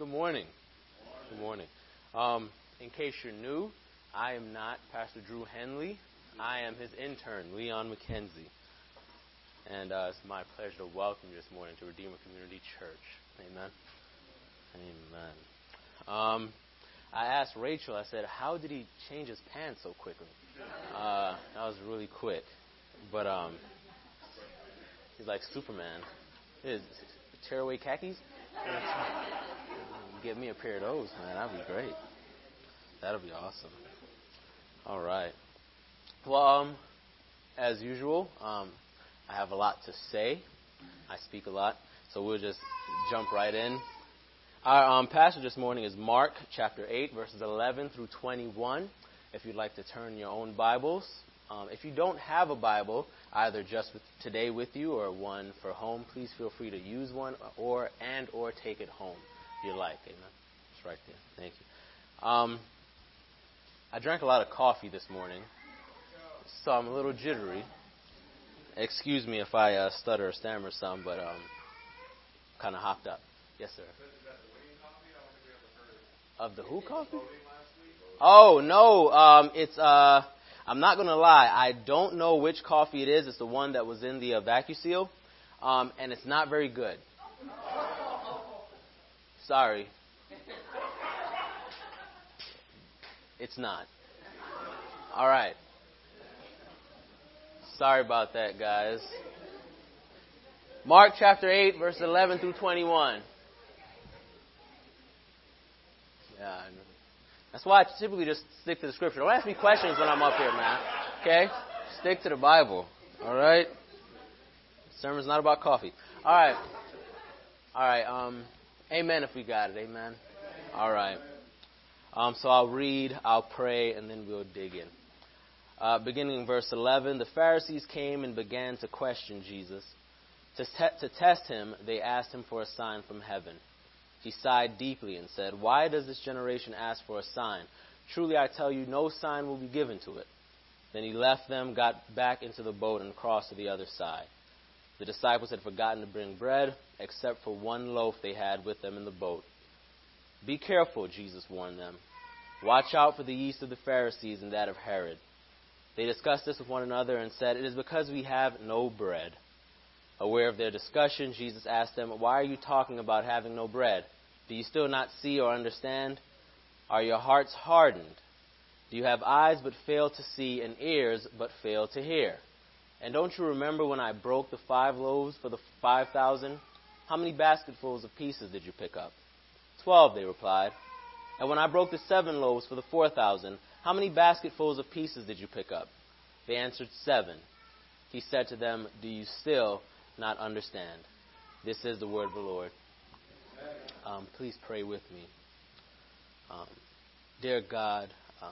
Good morning. Good morning. In case you're new, I am not Pastor Drew Henley. I am his intern, Leon McKenzie. And it's my pleasure to welcome you this morning to Redeemer Community Church. Amen. Amen. I asked Rachel, I said, how did he change his pants so quickly? That was really quick. But he's like Superman. His tearaway khakis? Get me a pair of those, man. That'd be great. That'll be awesome. All right. Well, as usual, I have a lot to say. I speak a lot, so we'll just jump right in. Our passage this morning is Mark chapter 8, verses 11 through 21. If you'd like to turn your own Bibles. If you don't have a Bible, either just today with you or one for home, please feel free to use one or take it home if you like. Amen. It's right there. Thank you. I drank a lot of coffee this morning, so I'm a little jittery. Excuse me if I stutter or stammer some, but kind of hopped up. Yes, sir. Of the who coffee? Oh, no. It's I'm not going to lie. I don't know which coffee it is. It's the one that was in the VacuSeal, and it's not very good. Sorry. It's not. All right. Sorry about that, guys. Mark chapter 8, verse 11 through 21. Yeah, I know. That's why I typically just stick to the scripture. Don't ask me questions when I'm up here, man. Okay? Stick to the Bible. All right? Sermon's not about coffee. All right. All right. Amen if we got it. Amen. All right. So I'll read, I'll pray, and then we'll dig in. Beginning in verse 11, the Pharisees came and began to question Jesus. To test him, they asked him for a sign from heaven. He sighed deeply and said, "Why does this generation ask for a sign? Truly I tell you, no sign will be given to it." Then he left them, got back into the boat, and crossed to the other side. The disciples had forgotten to bring bread, except for one loaf they had with them in the boat. "Be careful," Jesus warned them. "Watch out for the yeast of the Pharisees and that of Herod." They discussed this with one another and said, "It is because we have no bread." Aware of their discussion, Jesus asked them, "Why are you talking about having no bread? Do you still not see or understand? Are your hearts hardened? Do you have eyes but fail to see and ears but fail to hear? And don't you remember when I broke the 5 loaves for the 5,000? How many basketfuls of pieces did you pick up?" 12, they replied. "And when I broke the 7 loaves for the 4,000, how many basketfuls of pieces did you pick up?" They answered, 7. He said to them, "Do you still not understand?" This is the word of the Lord. Please pray with me. Dear God,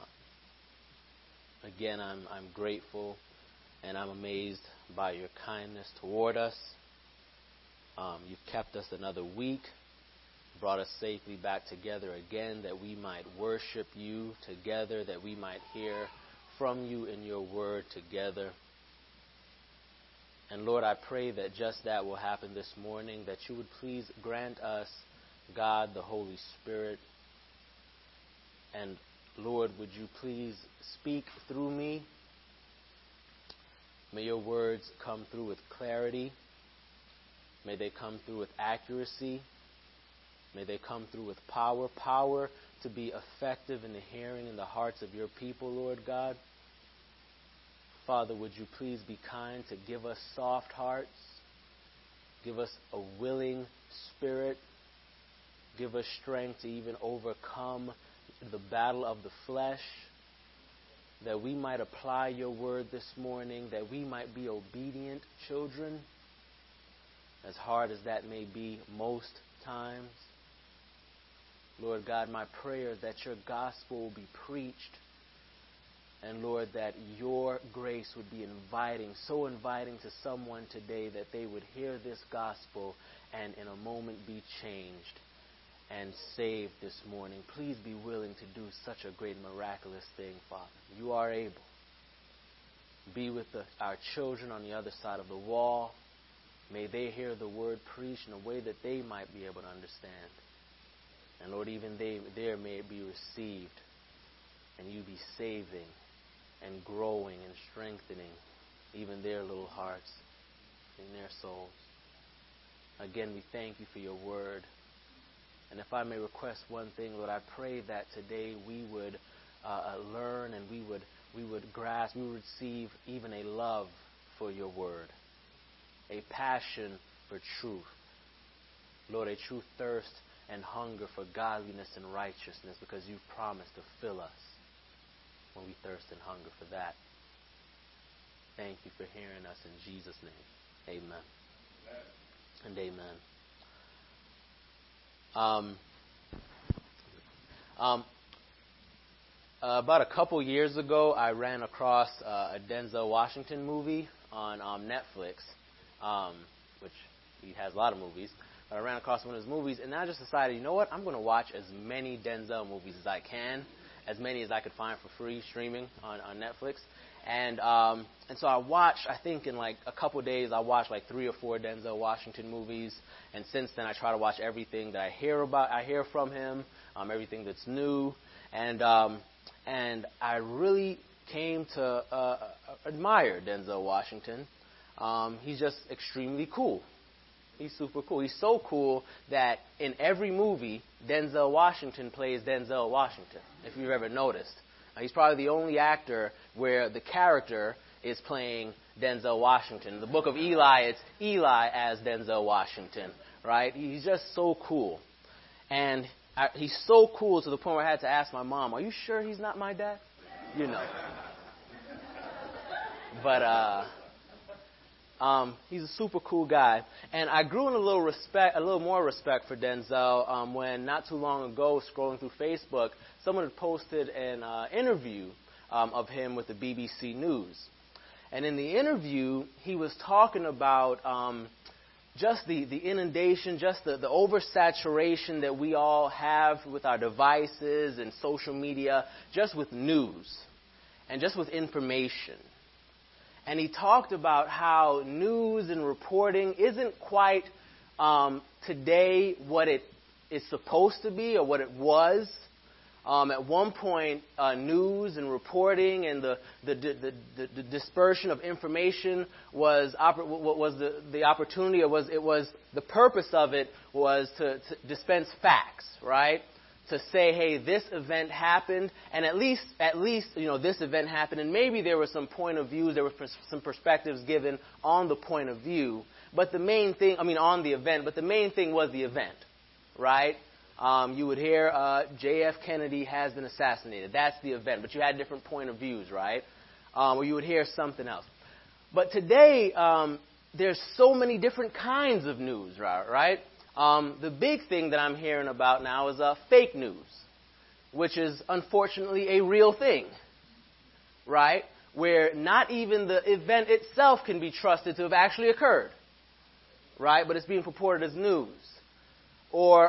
again, I'm grateful and I'm amazed by your kindness toward us. You've kept us another week, brought us safely back together again, that we might worship you together, that we might hear from you in your word together. And Lord, I pray that just that will happen this morning, that you would please grant us, God, the Holy Spirit. And Lord, would you please speak through me? May your words come through with clarity. May they come through with accuracy. May they come through with power. Power to be effective in the hearing and the hearts of your people, Lord God. Father, would you please be kind to give us soft hearts, give us a willing spirit, give us strength to even overcome the battle of the flesh, that we might apply your word this morning, that we might be obedient children, as hard as that may be most times. Lord God, my prayer is that your gospel will be preached. And Lord, that your grace would be inviting, so inviting to someone today that they would hear this gospel and in a moment be changed and saved this morning. Please be willing to do such a great miraculous thing, Father. You are able. Be with our children on the other side of the wall. May they hear the word preached in a way that they might be able to understand. And Lord, even there may it be received, and you be saving and growing and strengthening even their little hearts and their souls. Again, we thank you for your word. And if I may request one thing, Lord, I pray that today we would learn and we would grasp, we would receive even a love for your word, a passion for truth. Lord, a true thirst and hunger for godliness and righteousness, because you've promised to fill us when we thirst and hunger for that. Thank you for hearing us in Jesus' name. Amen. And amen. About a couple years ago, I ran across a Denzel Washington movie on Netflix, which he has a lot of movies. But I ran across one of his movies, and I just decided, you know what? I'm going to watch as many Denzel movies as I can, as many as I could find for free streaming on Netflix. And so I watched, I think in like a couple days, I watched like 3 or 4 Denzel Washington movies. And since then, I try to watch everything that I hear from him, everything that's new. And I really came to admire Denzel Washington. He's just extremely cool. He's super cool. He's so cool that in every movie, Denzel Washington plays Denzel Washington, if you've ever noticed. He's probably the only actor where the character is playing Denzel Washington. In the book of Eli, it's Eli as Denzel Washington, right? He's just so cool. And he's so cool to the point where I had to ask my mom, are you sure he's not my dad? You know. But he's a super cool guy. And I grew in a little more respect for Denzel when not too long ago, scrolling through Facebook, someone had posted an interview of him with the BBC News. And in the interview, he was talking about just the inundation, just the oversaturation that we all have with our devices and social media, just with news and just with information. And he talked about how news and reporting isn't quite today what it is supposed to be or what it was. At one point, news and reporting and the dispersion of information was the opportunity. It was the purpose of it was to dispense facts, right? To say, hey, this event happened, and at least this event happened, and maybe there were some point of views, there were some perspectives given on the point of view, but the main thing, on the event, but the main thing was the event, right? You would hear J.F. Kennedy has been assassinated. That's the event, but you had different point of views, right? Or you would hear something else. But today, there's so many different kinds of news, right? The big thing that I'm hearing about now is fake news, which is unfortunately a real thing, right? Where not even the event itself can be trusted to have actually occurred, right? But it's being purported as news. Or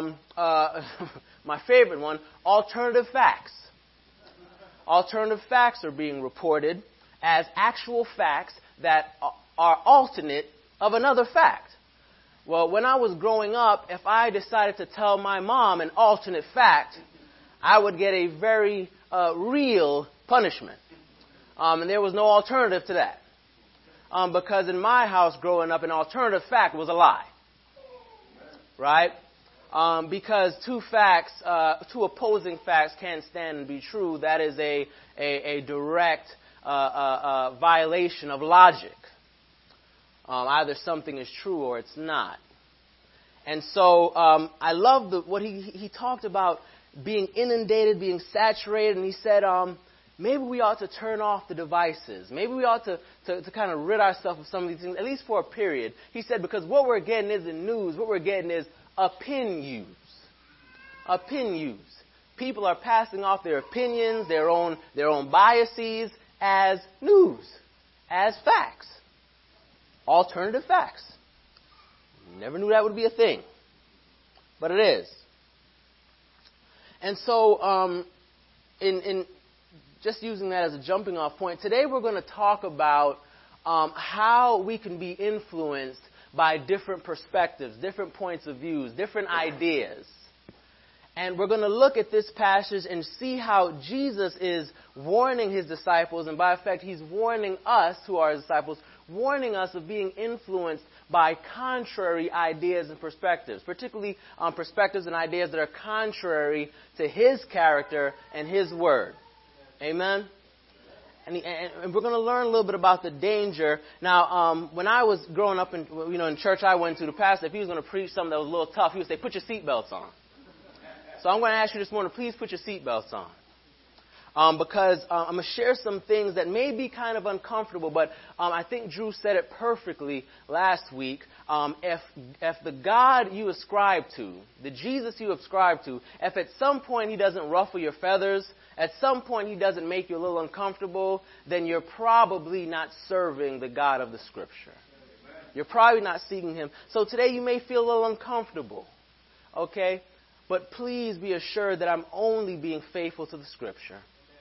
my favorite one, alternative facts. Alternative facts are being reported as actual facts that are alternate of another fact. Well, when I was growing up, if I decided to tell my mom an alternate fact, I would get a very real punishment. And there was no alternative to that. Because in my house growing up, an alternative fact was a lie. Right? Because two opposing facts can't stand and be true. That is a direct violation of logic. Either something is true or it's not. And so I love what he talked about being inundated, being saturated, and he said maybe we ought to turn off the devices. Maybe we ought to kind of rid ourselves of some of these things, at least for a period. He said because what we're getting isn't news. What we're getting is opinions. Opinions. People are passing off their opinions, their own biases as news, as facts. Alternative facts. Never knew that would be a thing. But it is. And so, in just using that as a jumping off point, today we're going to talk about how we can be influenced by different perspectives, different points of views, different ideas. And we're going to look at this passage and see how Jesus is warning his disciples, and by effect, he's warning us, who are his disciples, warning us of being influenced by contrary ideas and perspectives, particularly perspectives and ideas that are contrary to his character and his word. Amen? And we're going to learn a little bit about the danger. Now, when I was growing up in church I went to, the pastor, if he was going to preach something that was a little tough, he would say, "Put your seatbelts on." So I'm going to ask you this morning, please put your seatbelts on. Because I'm going to share some things that may be kind of uncomfortable, but I think Drew said it perfectly last week. If the God you ascribe to, the Jesus you ascribe to, if at some point he doesn't ruffle your feathers, at some point he doesn't make you a little uncomfortable, then you're probably not serving the God of the Scripture. You're probably not seeking him. So today you may feel a little uncomfortable. Okay? But please be assured that I'm only being faithful to the Scripture.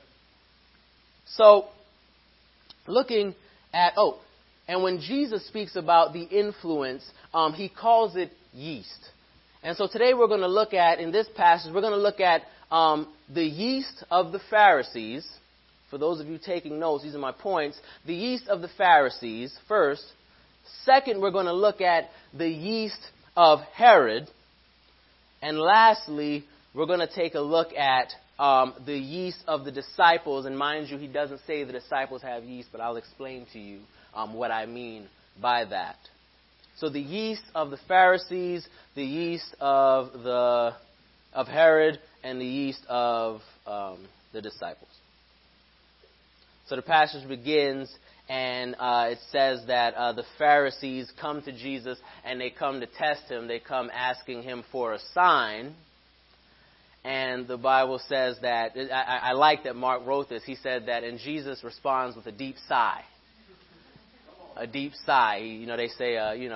So, looking at, and when Jesus speaks about the influence, he calls it yeast. And so today we're going to look at, in this passage, we're going to look at the yeast of the Pharisees. For those of you taking notes, these are my points. The yeast of the Pharisees, first. Second, we're going to look at the yeast of Herod. And lastly, we're going to take a look at the yeast of the disciples. And mind you, he doesn't say the disciples have yeast, but I'll explain to you what I mean by that. So the yeast of the Pharisees, the yeast of Herod, and the yeast of the disciples. So the passage begins, and it says that the Pharisees come to Jesus and they come to test him. They come asking him for a sign. And the Bible says that, I like that Mark wrote this. He said that, and Jesus responds with a deep sigh. A deep sigh. They say,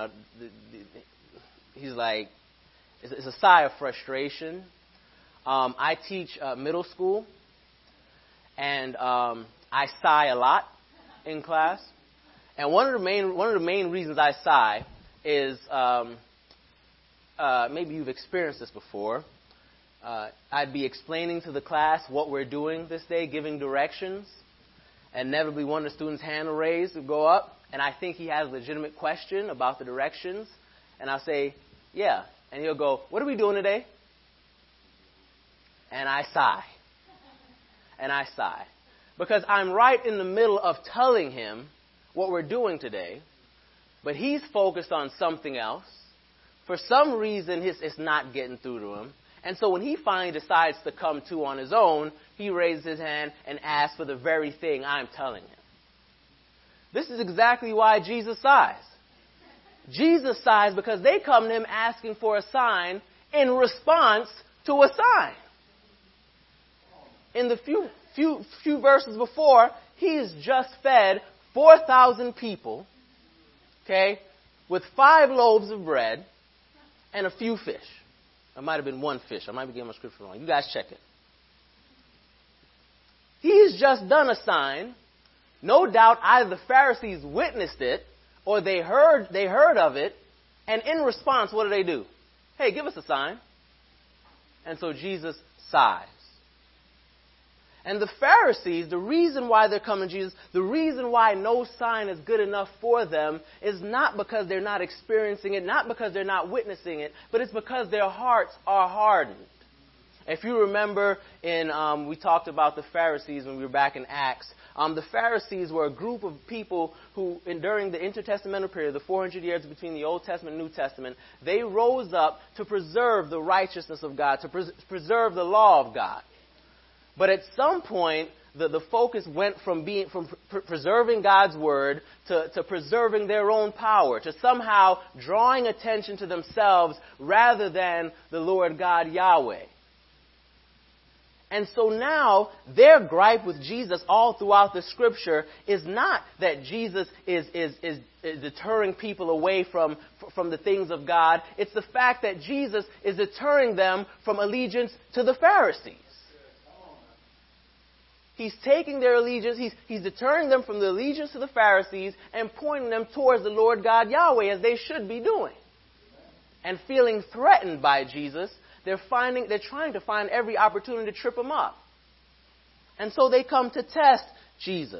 he's like, it's a sigh of frustration. I teach middle school, and I sigh a lot in class, and one of the main reasons I sigh is maybe you've experienced this before. I'd be explaining to the class what we're doing this day, giving directions, and inevitably one of the students' hand will raise, will go up, and I think he has a legitimate question about the directions, and I'll say, "Yeah," and he'll go, "What are we doing today?" And I sigh. And I sigh. Because I'm right in the middle of telling him what we're doing today, but he's focused on something else. For some reason, it's not getting through to him. And so when he finally decides to come to on his own, he raises his hand and asks for the very thing I'm telling him. This is exactly why Jesus sighs. Jesus sighs because they come to him asking for a sign in response to a sign. In the few verses before, he's just fed 4,000 people, okay, with 5 loaves of bread and a few fish. It might have been 1 fish. I might be getting my scripture wrong. You guys check it. He's just done a sign. No doubt either the Pharisees witnessed it or they heard of it, and in response, what do? Hey, give us a sign. And so Jesus sighs. And the Pharisees, the reason why they're coming to Jesus, the reason why no sign is good enough for them is not because they're not experiencing it, not because they're not witnessing it, but it's because their hearts are hardened. If you remember, we talked about the Pharisees when we were back in Acts. The Pharisees were a group of people who, during the intertestamental period, the 400 years between the Old Testament and New Testament, they rose up to preserve the righteousness of God, to preserve the law of God. But at some point, the focus went from preserving God's word to preserving their own power, to somehow drawing attention to themselves rather than the Lord God Yahweh. And so now, their gripe with Jesus all throughout the Scripture is not that Jesus is deterring people away from the things of God. It's the fact that Jesus is deterring them from allegiance to the Pharisees. He's taking their allegiance, he's deterring them from the allegiance to the Pharisees and pointing them towards the Lord God Yahweh, as they should be doing. And feeling threatened by Jesus, they're trying to find every opportunity to trip him up. And so they come to test Jesus.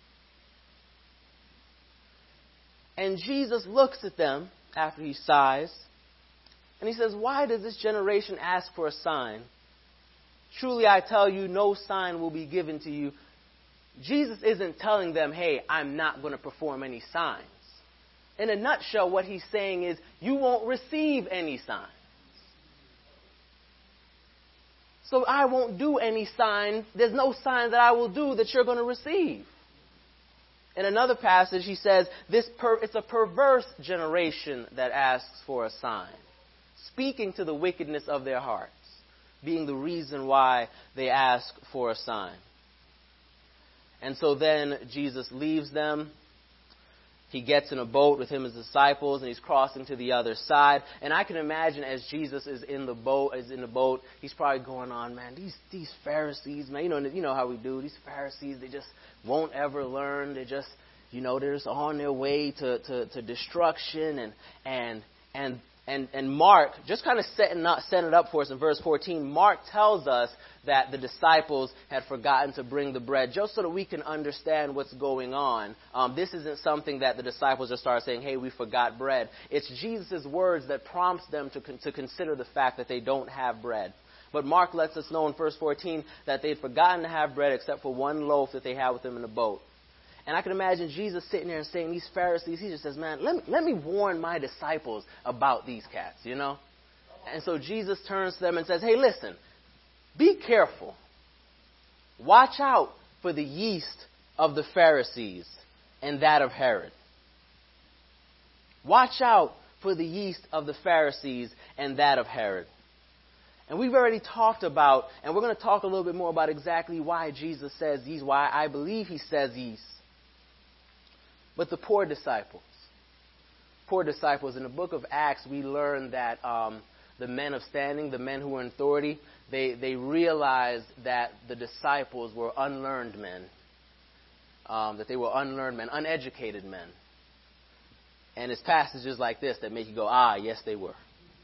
And Jesus looks at them after he sighs, and he says, "Why does this generation ask for a sign? Truly I tell you, no sign will be given to you." Jesus isn't telling them, "Hey, I'm not going to perform any signs." In a nutshell, what he's saying is, you won't receive any signs. So I won't do any signs. There's no sign that I will do that you're going to receive. In another passage, he says, it's a perverse generation that asks for a sign, speaking to the wickedness of their hearts, being the reason why they ask for a sign. And so then Jesus leaves them. He gets in a boat with him and his disciples, and he's crossing to the other side. And I can imagine as Jesus is in the boat, he's probably going on, man, these Pharisees, man, you know how we do. These Pharisees, they just won't ever learn. They just, they're just on their way to destruction. And Mark, just kind of setting it up for us in verse 14, Mark tells us that the disciples had forgotten to bring the bread, just so that we can understand what's going on. This isn't something that the disciples just start saying, "Hey, we forgot bread." It's Jesus' words that prompts them to consider the fact that they don't have bread. But Mark lets us know in verse 14 that they'd forgotten to have bread except for one loaf that they had with them in the boat. And I can imagine Jesus sitting there and saying, these Pharisees, he just says, "Man, let me warn my disciples about these cats, And so Jesus turns to them and says, "Hey, listen, be careful. Watch out for the yeast of the Pharisees and that of Herod." Watch out for the yeast of the Pharisees and that of Herod. And we've already talked about, and we're going to talk a little bit more about exactly why Jesus says yeast, why I believe he says yeast. But the poor disciples, in the book of Acts, we learn that the men of standing, the men who were in authority, they realized that the disciples were unlearned men, uneducated men. And it's passages like this that make you go, "Ah, yes, they were."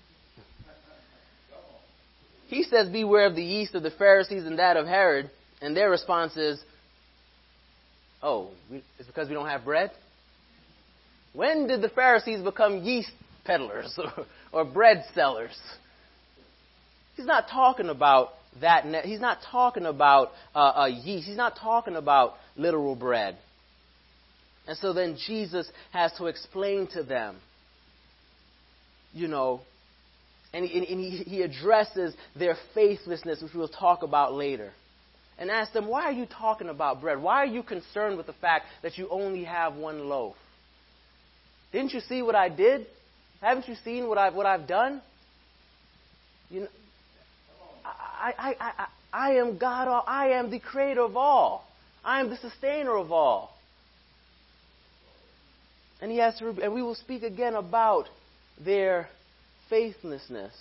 He says, "Beware of the yeast of the Pharisees and that of Herod." And their response is, "Oh, it's because we don't have bread?" When did the Pharisees become yeast peddlers or bread sellers? He's not talking about that. He's not talking about yeast. He's not talking about literal bread. And so then Jesus has to explain to them, and he addresses their faithlessness, which we'll talk about later. And asks them, "Why are you talking about bread? Why are you concerned with the fact that you only have one loaf? Didn't you see what I did? Haven't you seen what I've done? I am God. I am the creator of all. I am the sustainer of all." And and we will speak again about their faithlessness.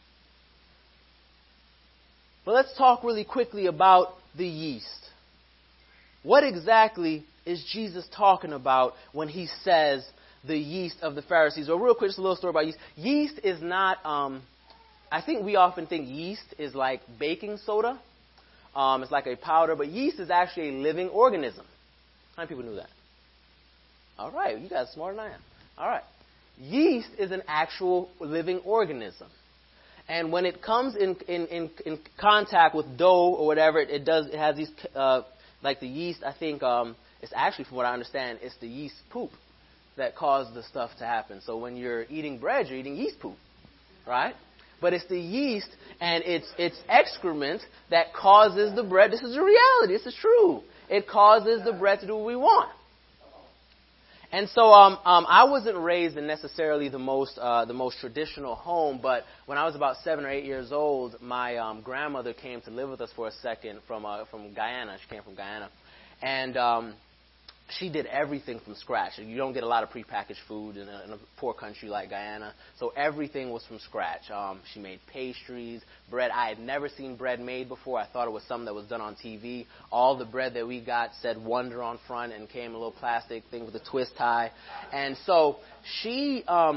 But let's talk really quickly about the yeast. What exactly is Jesus talking about when he says the yeast of the Pharisees? Well, real quick, just a little story about yeast. Yeast is not, I think we often think yeast is like baking soda. It's like a powder, but yeast is actually a living organism. How many people knew that? All right, you guys are smarter than I am. All right. Yeast is an actual living organism. And when it comes in contact with dough or whatever, it has these, like the yeast, I think, it's actually, from what I understand, it's the yeast poop that caused the stuff to happen. So when you're eating bread, you're eating yeast poop, right? But it's the yeast and it's excrement that causes the bread. This is a reality. This is true. It causes the bread to do what we want. And so I wasn't raised in necessarily the most traditional home, but when I was about 7 or 8 years old, my grandmother came to live with us for a second from Guyana. She came from Guyana, and she did everything from scratch. You don't get a lot of prepackaged food in a poor country like Guyana, so everything was from scratch. She made pastries, bread. I had never seen bread made before. I thought it was something that was done on TV. All the bread that we got said Wonder on front and came in a little plastic thing with a twist tie. And so she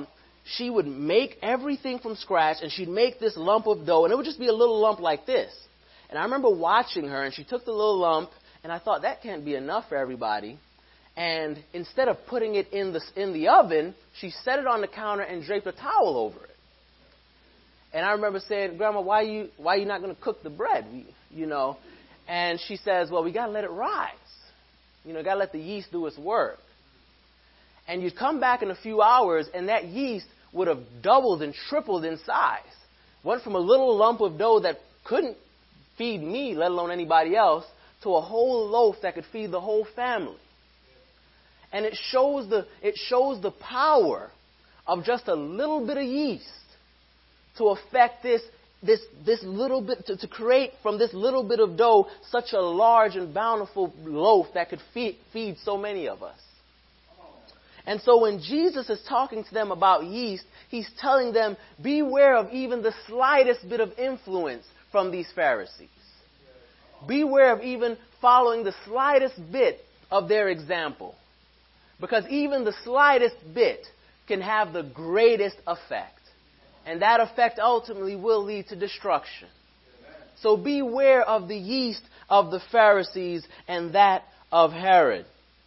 she would make everything from scratch, and she'd make this lump of dough, and it would just be a little lump like this. And I remember watching her, and she took the little lump, and I thought, that can't be enough for everybody. And instead of putting it in the oven, she set it on the counter and draped a towel over it. And I remember saying, Grandma, why are you not going to cook the bread? You know? And she says, well, we got to let it rise. You know, got to let the yeast do its work. And you'd come back in a few hours, and that yeast would have doubled and tripled in size. Went from a little lump of dough that couldn't feed me, let alone anybody else, to a whole loaf that could feed the whole family. And it shows the power of just a little bit of yeast to affect this little bit, to create from this little bit of dough such a large and bountiful loaf that could feed so many of us. And so when Jesus is talking to them about yeast, he's telling them, beware of even the slightest bit of influence from these Pharisees. Beware of even following the slightest bit of their example. Because even the slightest bit can have the greatest effect. And that effect ultimately will lead to destruction. So beware of the yeast of the Pharisees and that of Herod.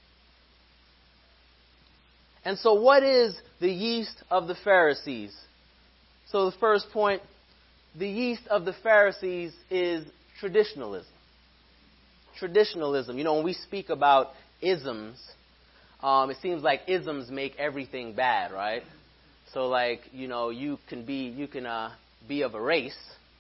And so what is the yeast of the Pharisees? So the first point, the yeast of the Pharisees is traditionalism. Traditionalism. You know, when we speak about isms, it seems like isms make everything bad, right? So, like, you know, you can be of a race,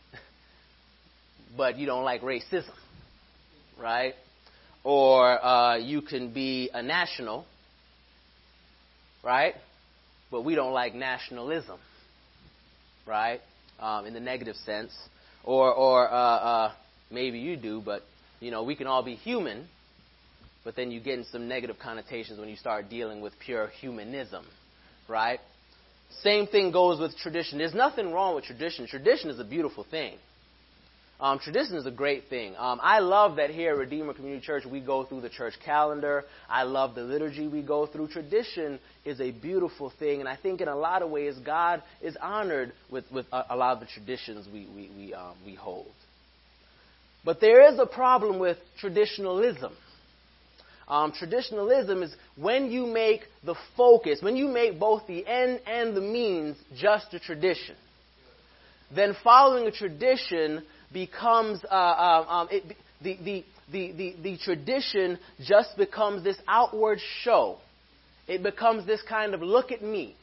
but you don't like racism, right? Or you can be a national, right? But we don't like nationalism, right? In the negative sense. Or maybe you do, but, you know, we can all be human, but then you get in some negative connotations when you start dealing with pure humanism, right? Same thing goes with tradition. There's nothing wrong with tradition. Tradition is a beautiful thing. Tradition is a great thing. I love that here at Redeemer Community Church we go through the church calendar. I love the liturgy we go through. Tradition is a beautiful thing, and I think in a lot of ways God is honored with a lot of the traditions we hold. But there is a problem with traditionalism. Traditionalism is when you make the focus, when you make both the end and the means just a tradition. Then following a tradition becomes the tradition just becomes this outward show. It becomes this kind of look at me.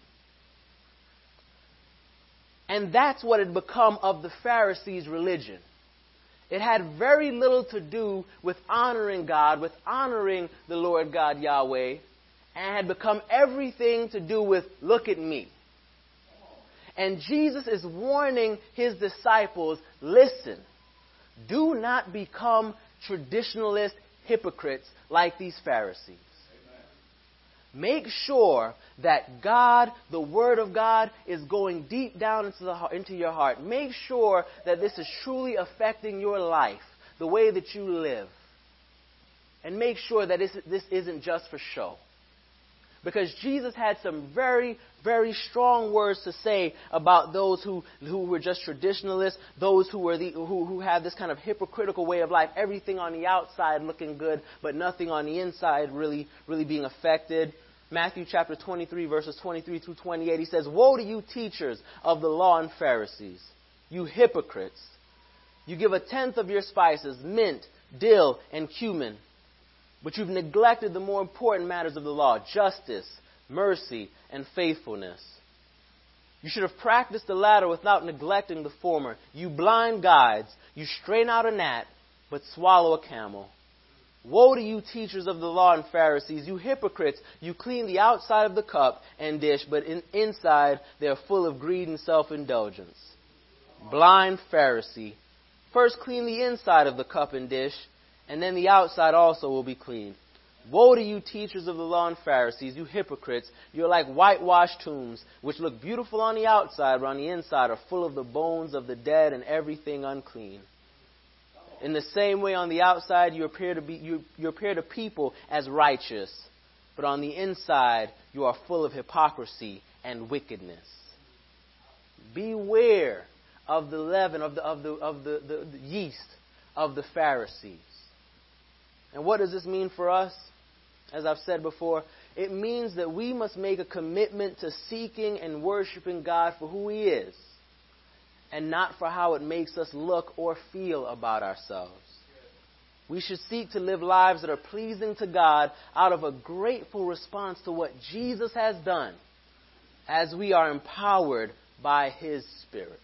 And that's what had become of the Pharisees' religion. It had very little to do with honoring God, with honoring the Lord God Yahweh, and had become everything to do with look at me. And Jesus is warning his disciples, listen, do not become traditionalist hypocrites like these Pharisees. Make sure that God, the Word of God, is going deep down into your heart. Make sure that this is truly affecting your life, the way that you live. And make sure that this isn't just for show. Because Jesus had some very, very strong words to say about those who were just traditionalists, those who have this kind of hypocritical way of life, everything on the outside looking good, but nothing on the inside really being affected. Matthew chapter 23, verses 23 through 28, he says, "Woe to you, teachers of the law and Pharisees, you hypocrites! You give a tenth of your spices, mint, dill, and cumin, but you've neglected the more important matters of the law, justice, mercy, and faithfulness. You should have practiced the latter without neglecting the former. You blind guides, you strain out a gnat, but swallow a camel. Woe to you, teachers of the law and Pharisees, you hypocrites! You clean the outside of the cup and dish, but inside they are full of greed and self-indulgence. Blind Pharisee! First clean the inside of the cup and dish, and then the outside also will be clean. Woe to you, teachers of the law and Pharisees, you hypocrites! You are like whitewashed tombs, which look beautiful on the outside, but on the inside are full of the bones of the dead and everything unclean. In the same way, on the outside, you appear to people as righteous, but on the inside, you are full of hypocrisy and wickedness." beware of the leaven, of the yeast of the Pharisees. And what does this mean for us? As I've said before, it means that we must make a commitment to seeking and worshiping God for who He is, and not for how it makes us look or feel about ourselves. We should seek to live lives that are pleasing to God out of a grateful response to what Jesus has done, as we are empowered by His Spirit.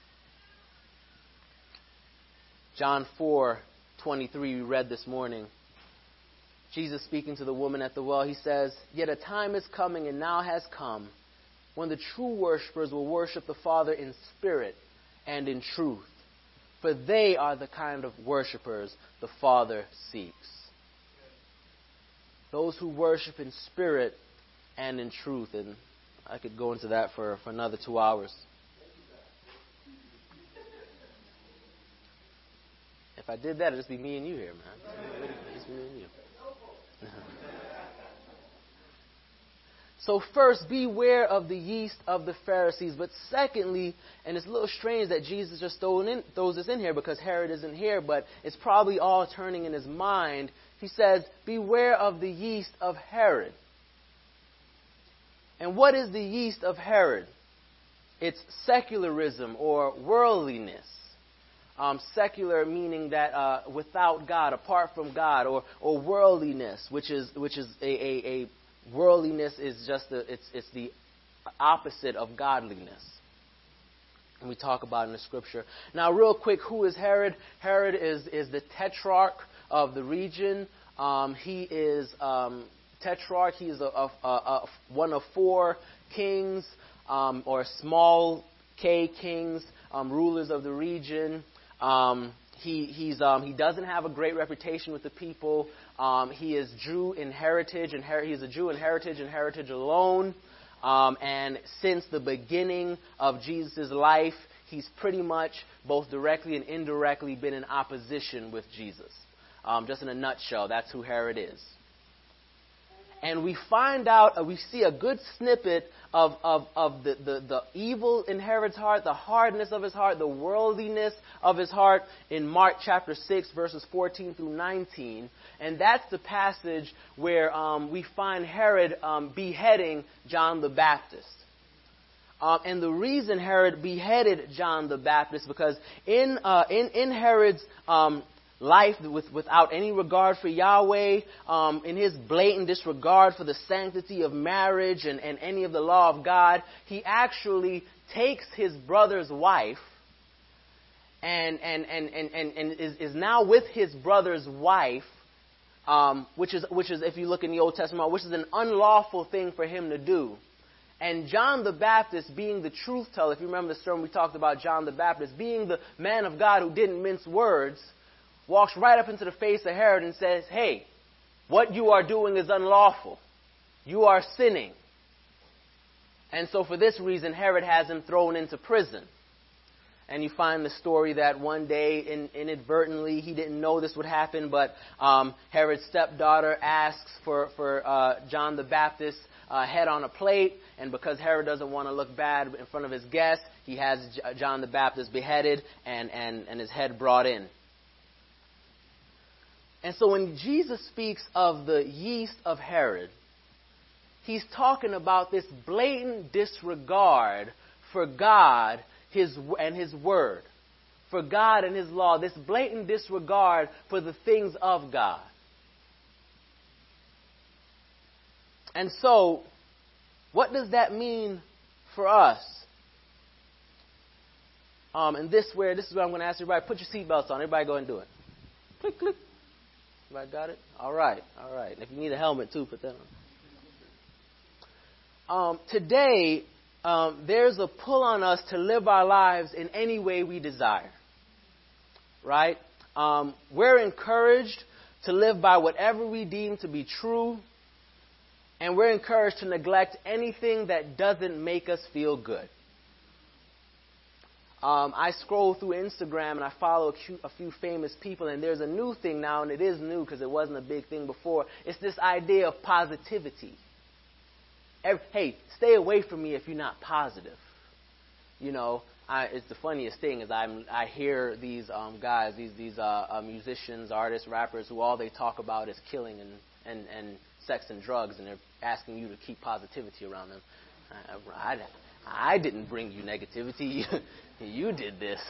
John 4:23 we read this morning. Jesus speaking to the woman at the well, He says, "Yet a time is coming and now has come when the true worshipers will worship the Father in spirit and in truth. For they are the kind of worshipers the Father seeks." Those who worship in spirit and in truth. And I could go into that for another 2 hours. If I did that, it'd just be me and you here, man. It'd just be me and you. So first, beware of the yeast of the Pharisees. But secondly, and it's a little strange that Jesus just throws this in here because Herod isn't here, but it's probably all turning in his mind. He says, beware of the yeast of Herod. And what is the yeast of Herod? It's secularism or worldliness. Secular meaning that without God, apart from God, or worldliness, which is a worldliness is just it's the opposite of godliness. And we talk about it in the scripture. Now, real quick, who is Herod? Herod is the tetrarch of the region. He is tetrarch. He is one of 4 kings, or small K kings, rulers of the region. He doesn't have a great reputation with the people. He is Jew in heritage, and he's a Jew in heritage and heritage alone. And since the beginning of Jesus' life, he's pretty much both directly and indirectly been in opposition with Jesus. Just in a nutshell, that's who Herod is. And we find out, we see a good snippet of the evil in Herod's heart, the hardness of his heart, the worldliness of his heart in Mark chapter 6, verses 14 through 19. And that's the passage where we find Herod beheading John the Baptist. And the reason Herod beheaded John the Baptist, because in Herod's life without any regard for Yahweh, in his blatant disregard for the sanctity of marriage and any of the law of God, he actually takes his brother's wife and is now with his brother's wife, which is if you look in the Old Testament, which is an unlawful thing for him to do. And John the Baptist, being the truth teller, if you remember the sermon we talked about John the Baptist, being the man of God who didn't mince words, walks right up into the face of Herod and says, "Hey, what you are doing is unlawful. You are sinning." And so for this reason, Herod has him thrown into prison. And you find the story that one day, inadvertently, he didn't know this would happen, but Herod's stepdaughter asks for John the Baptist's head on a plate, and because Herod doesn't want to look bad in front of his guests, he has John the Baptist beheaded and his head brought in. And so when Jesus speaks of the yeast of Herod, he's talking about this blatant disregard for God and His Word, for God and His law, this blatant disregard for the things of God. And so, what does that mean for us? And this is where I'm going to ask everybody, put your seatbelts on. Everybody go ahead and do it. Click, click. Everybody got it? All right. And if you need a helmet too, put that on. Today, there's a pull on us to live our lives in any way we desire. Right? We're encouraged to live by whatever we deem to be true. And we're encouraged to neglect anything that doesn't make us feel good. I scroll through Instagram and I follow a few famous people, and there's a new thing now, and it is new because it wasn't a big thing before. It's this idea of positivity. Hey, stay away from me if you're not positive. It's the funniest thing is I hear these guys, these musicians, artists, rappers, who all they talk about is killing and sex and drugs, and they're asking you to keep positivity around them. I didn't bring you negativity. You did this.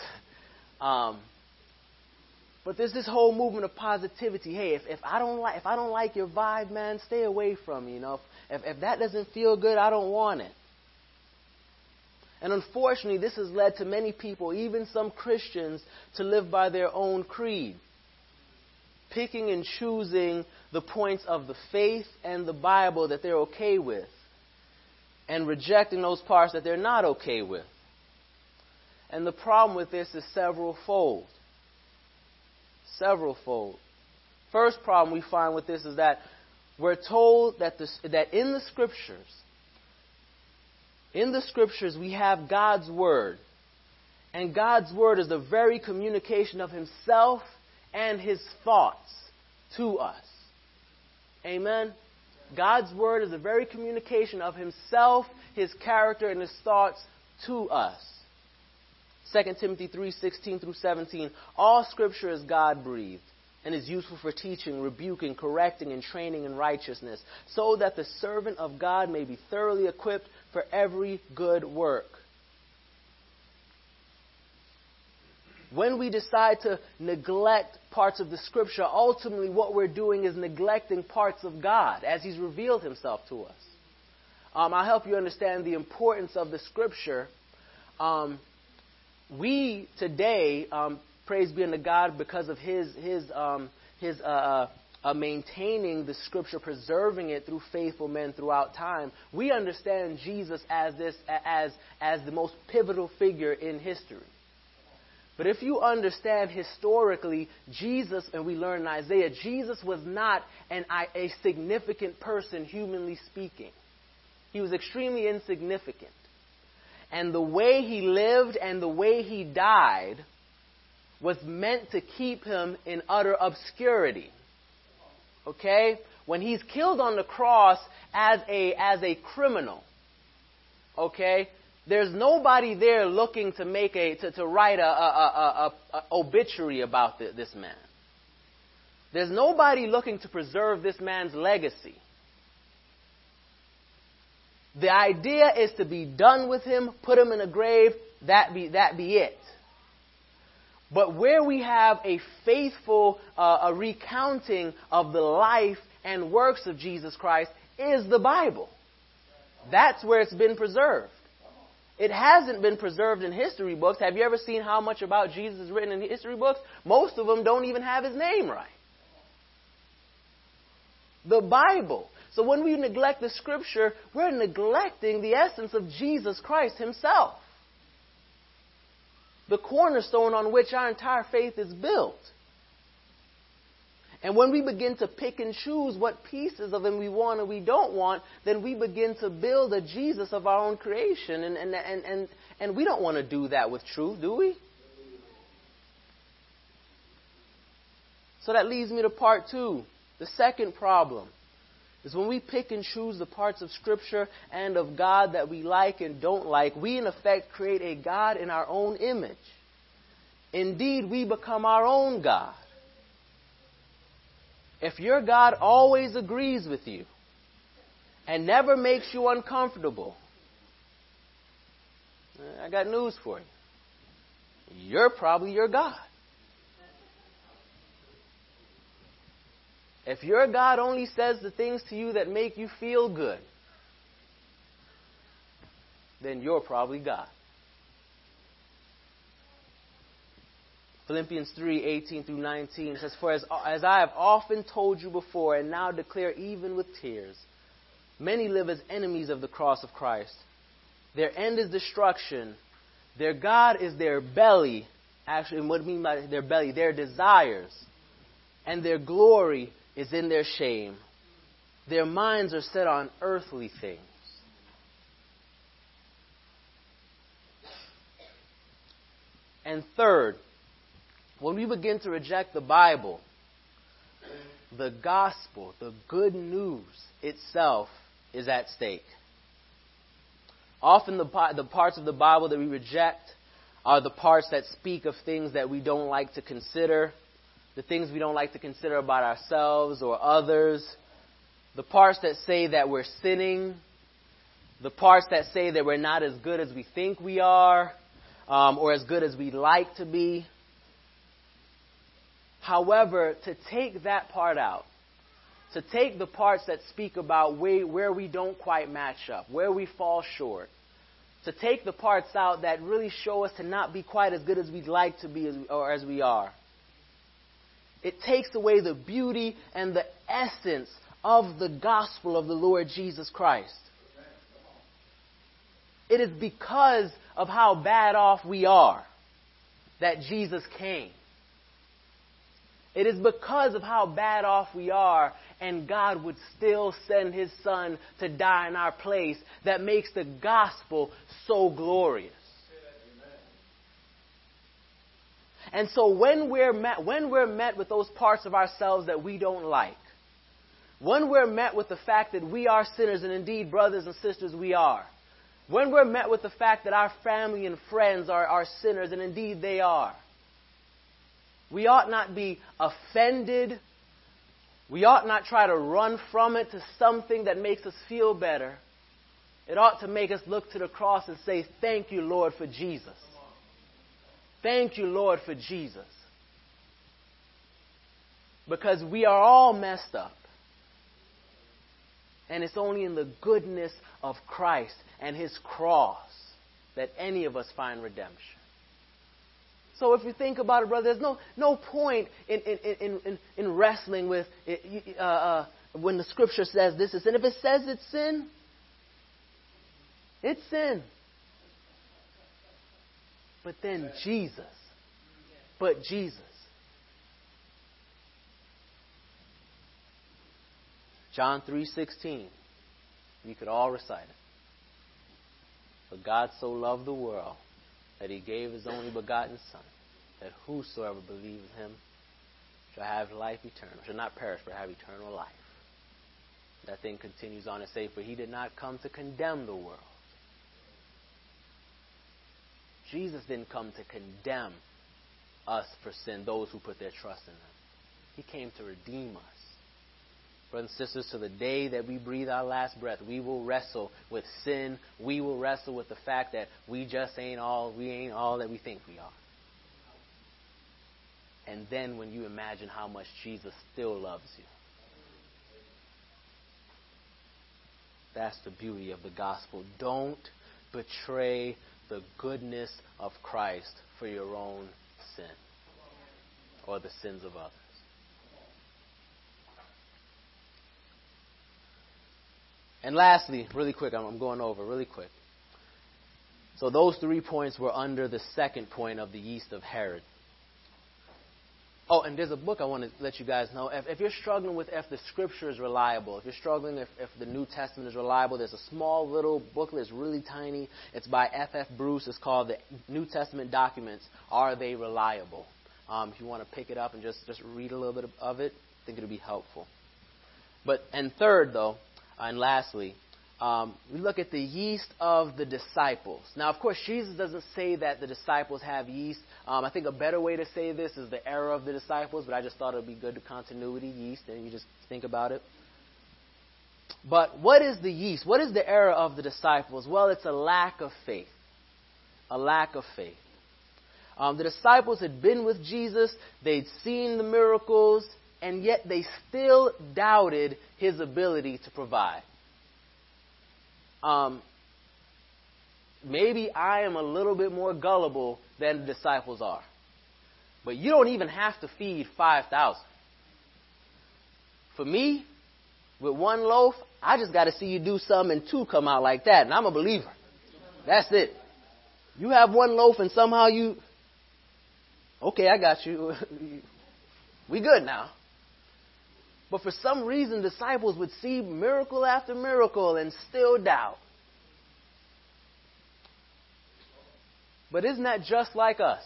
But there's this whole movement of positivity. Hey, if I don't like your vibe, man, stay away from me. If that doesn't feel good, I don't want it. And unfortunately, this has led to many people, even some Christians, to live by their own creed, picking and choosing the points of the faith and the Bible that they're okay with, and rejecting those parts that they're not okay with. And the problem with this is several-fold. Several-fold. First problem we find with this is that we're told that in the Scriptures we have God's Word. And God's Word is the very communication of Himself and His thoughts to us. Amen? God's Word is the very communication of Himself, His character, and His thoughts to us. 2 Timothy 3:16 through 17. All Scripture is God-breathed and is useful for teaching, rebuking, correcting, and training in righteousness, so that the servant of God may be thoroughly equipped for every good work. When we decide to neglect parts of the Scripture, ultimately what we're doing is neglecting parts of God as He's revealed Himself to us. I'll help you understand the importance of the Scripture. We today, praise be unto God, because of His maintaining the Scripture, preserving it through faithful men throughout time, we understand Jesus as the most pivotal figure in history. But if you understand historically, Jesus, and we learn in Isaiah, Jesus was not a significant person, humanly speaking. He was extremely insignificant. And the way He lived and the way He died was meant to keep Him in utter obscurity. Okay? When He's killed on the cross as a criminal, okay, there's nobody there looking to write a obituary about this man. There's nobody looking to preserve this man's legacy. The idea is to be done with him, put him in a grave, that be it. But where we have a faithful a recounting of the life and works of Jesus Christ is the Bible. That's where it's been preserved. It hasn't been preserved in history books. Have you ever seen how much about Jesus is written in history books? Most of them don't even have His name right. The Bible. So when we neglect the Scripture, we're neglecting the essence of Jesus Christ Himself. The cornerstone on which our entire faith is built. And when we begin to pick and choose what pieces of Him we want and we don't want, then we begin to build a Jesus of our own creation. And we don't want to do that with truth, do we? So that leads me to part 2. The second problem is when we pick and choose the parts of Scripture and of God that we like and don't like, we in effect create a God in our own image. Indeed, we become our own God. If your God always agrees with you and never makes you uncomfortable, I got news for you. You're probably your God. If your God only says the things to you that make you feel good, then you're probably God. Philippians 3:18 through 19 says, "For as I have often told you before, and now declare even with tears, many live as enemies of the cross of Christ. Their end is destruction. Their God is their belly." Actually, what do I mean by their belly? Their desires. "And their glory is in their shame. Their minds are set on earthly things." And third, when we begin to reject the Bible, the gospel, the good news itself is at stake. Often the parts of the Bible that we reject are the parts that speak of things that we don't like to consider, the things we don't like to consider about ourselves or others, the parts that say that we're sinning, the parts that say that we're not as good as we think we are, or as good as we'd like to be. However, to take that part out, to take the parts that speak about where we don't quite match up, where we fall short, to take the parts out that really show us to not be quite as good as we'd like to be or as we are, it takes away the beauty and the essence of the gospel of the Lord Jesus Christ. It is because of how bad off we are that Jesus came. It is because of how bad off we are and God would still send His Son to die in our place that makes the gospel so glorious. And so when we're met with those parts of ourselves that we don't like, when we're met with the fact that we are sinners, and indeed, brothers and sisters, we are, when we're met with the fact that our family and friends are sinners, and indeed they are, we ought not be offended. We ought not try to run from it to something that makes us feel better. It ought to make us look to the cross and say, thank you, Lord, for Jesus. Thank you, Lord, for Jesus. Because we are all messed up. And it's only in the goodness of Christ and His cross that any of us find redemption. So if you think about it, brother, there's no point in wrestling with when the Scripture says this is sin. If it says it's sin, it's sin. But then Jesus. But Jesus. John 3:16. You could all recite it. For God so loved the world that He gave His only begotten Son, that whosoever believes in Him shall have life eternal, shall not perish but have eternal life. That thing continues on to say, for He did not come to condemn the world. Jesus didn't come to condemn us for sin, those who put their trust in Him. He came to redeem us. Brothers and sisters, to the day that we breathe our last breath, we will wrestle with sin. We will wrestle with the fact that we ain't all that we think we are. And then when you imagine how much Jesus still loves you, that's the beauty of the gospel. Don't betray the goodness of Christ for your own sin or the sins of others. And lastly, really quick, I'm going over really quick. So those 3 points were under the second point of the yeast of Herod. Oh, and there's a book I want to let you guys know. If you're struggling with if the Scripture is reliable, if you're struggling if the New Testament is reliable, there's a small little booklet. It's really tiny. It's by F.F. Bruce. It's called The New Testament Documents. Are They Reliable? If you want to pick it up and just read a little bit of it, I think it'll be helpful. And third, though, and lastly, we look at the yeast of the disciples. Now, of course, Jesus doesn't say that the disciples have yeast. I think a better way to say this is the error of the disciples, but I just thought it would be good to continuity, yeast, and you just think about it. But what is the yeast? What is the error of the disciples? Well, it's a lack of faith. A lack of faith. The disciples had been with Jesus. They'd seen the miracles. And yet they still doubted His ability to provide. Maybe I am a little bit more gullible than the disciples are. But you don't even have to feed 5,000. For me, with one loaf, I just got to see you do something and 2 come out like that. And I'm a believer. That's it. You have one loaf and somehow you... Okay, I got you. We good now. But for some reason, disciples would see miracle after miracle and still doubt. But isn't that just like us?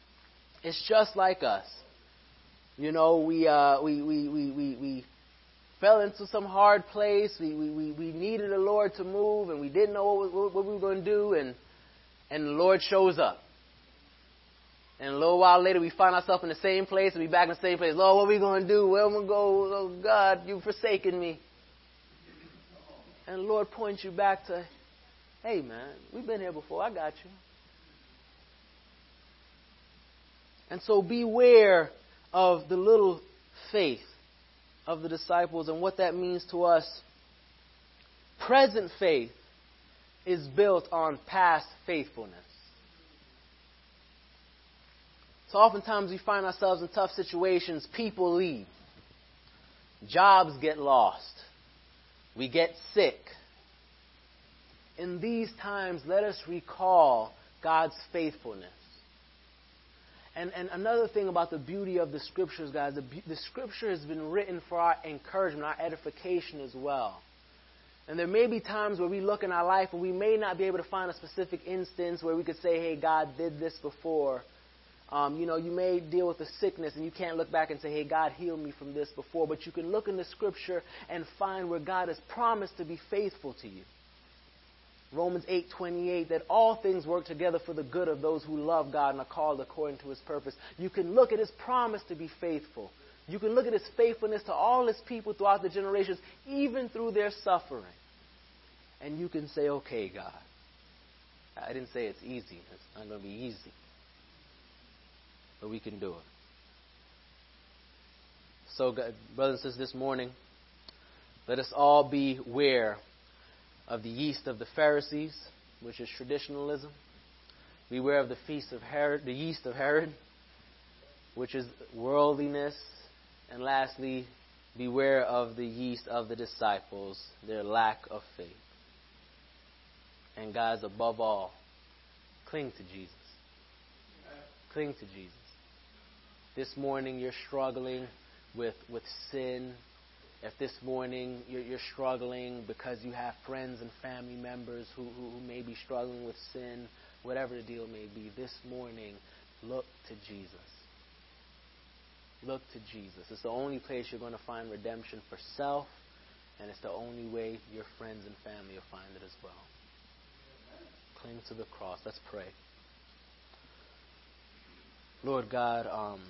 It's just like us. You know, we fell into some hard place. We needed the Lord to move, and we didn't know what we were going to do, and the Lord shows up. And a little while later, we find ourselves in the same place, and we back in the same place. Lord, what are we going to do? Where am I going to go? Oh, God, you've forsaken me. And the Lord points you back to, hey, man, we've been here before. I got you. And so beware of the little faith of the disciples and what that means to us. Present faith is built on past faithfulness. So oftentimes we find ourselves in tough situations. People leave. Jobs get lost. We get sick. In these times, let us recall God's faithfulness. And another thing about the beauty of the Scriptures, guys, the Scripture has been written for our encouragement, our edification as well. And there may be times where we look in our life and we may not be able to find a specific instance where we could say, hey, God did this before. You may deal with a sickness and you can't look back and say, hey, God healed me from this before. But you can look in the Scripture and find where God has promised to be faithful to you. Romans 8:28, that all things work together for the good of those who love God and are called according to His purpose. You can look at His promise to be faithful. You can look at His faithfulness to all His people throughout the generations, even through their suffering. And you can say, okay, God. I didn't say it's easy. It's not going to be easy. But we can do it. So, brothers and sisters, this morning, let us all beware of the yeast of the Pharisees, which is traditionalism. Beware of the yeast of Herod, which is worldliness. And lastly, beware of the yeast of the disciples, their lack of faith. And guys, above all, cling to Jesus. Cling to Jesus. This morning you're struggling with sin. If this morning you're struggling because you have friends and family members who may be struggling with sin, whatever the deal may be, this morning, look to Jesus. Look to Jesus. It's the only place you're going to find redemption for self, and it's the only way your friends and family will find it as well. Cling to the cross. Let's pray. Lord God,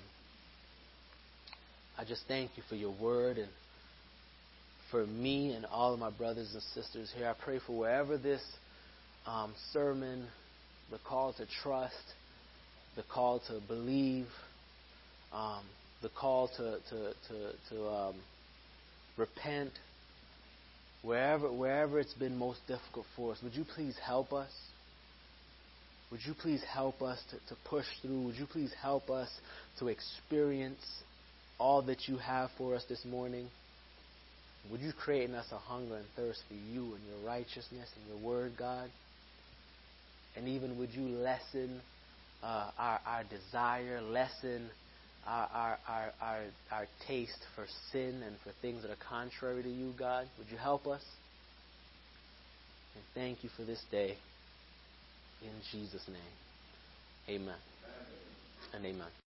I just thank you for your word and for me and all of my brothers and sisters here. I pray for wherever this sermon, the call to trust, the call to believe, the call to repent, wherever it's been most difficult for us, would you please help us? Would you please help us to push through? Would you please help us to experience all that you have for us this morning? Would you create in us a hunger and thirst for you and your righteousness and your word, God? And even would you lessen our desire, lessen our taste for sin and for things that are contrary to you, God? Would you help us? And thank you for this day. In Jesus' name, amen and amen.